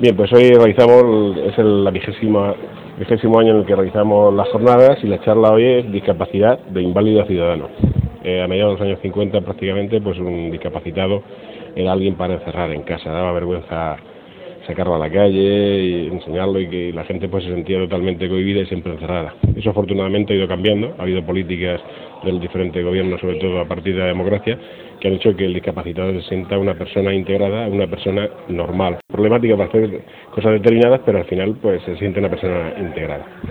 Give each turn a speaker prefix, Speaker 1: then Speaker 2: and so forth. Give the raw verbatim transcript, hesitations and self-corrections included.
Speaker 1: Bien, pues hoy realizamos, es el la vigésima, vigésimo año en el que realizamos las jornadas y la charla hoy es discapacidad de inválido a ciudadano. Eh, a mediados de los años cincuenta prácticamente, pues un discapacitado era alguien para encerrar en casa, daba vergüenza sacarlo a la calle y enseñarlo, y que la gente pues se sentía totalmente cohibida y siempre encerrada. Eso afortunadamente ha ido cambiando, ha habido políticas del diferente gobierno, sobre todo a partir de la democracia, que han hecho que el discapacitado se sienta una persona integrada, una persona normal, problemática para hacer cosas determinadas, pero al final pues se siente una persona integrada.